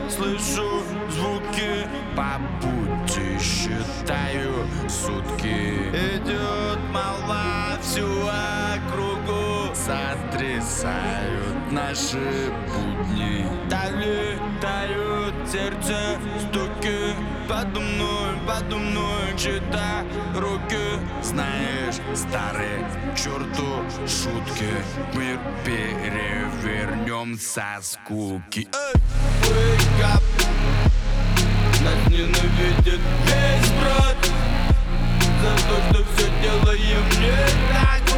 слышу звуки, по пути считаю сутки. Идет молва всю округу, сотрясают наши будни. Так летают сердце стуки, подо мной чьи-то руки. Знаешь, старые черту шутки, мир перевернем со скуки. Wake up. Нас ненавидит весь брод за то, что все делаем не так.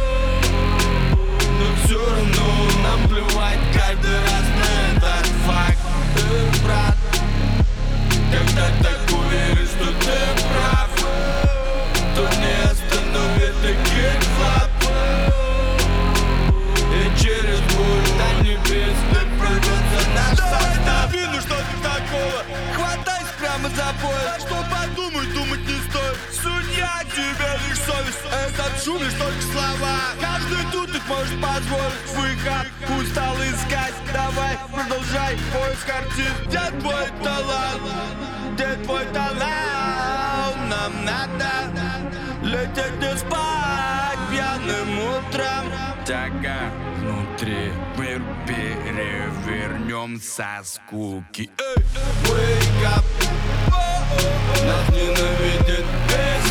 Но все равно нам плевать каждый раз на этот факт. Брат, когда так уверен, что ты прав, то не остановит таких флаг. И через боль до небес прорвется наш состав. Ну что тут такого? Хватайся прямо за пояс. Что подумать, думать не стоит. Судья, тебе лишь совесть. Этот шум лишь только слова. Каждый тут их может позволить выход. Устал искать, давай, продолжай поиск артист. Где твой талант? Где твой талант? Нам надо лететь не спать пьяным утром. Тяга внутри, мир перевернем со скуки. Wake up. Нас ненавидит весь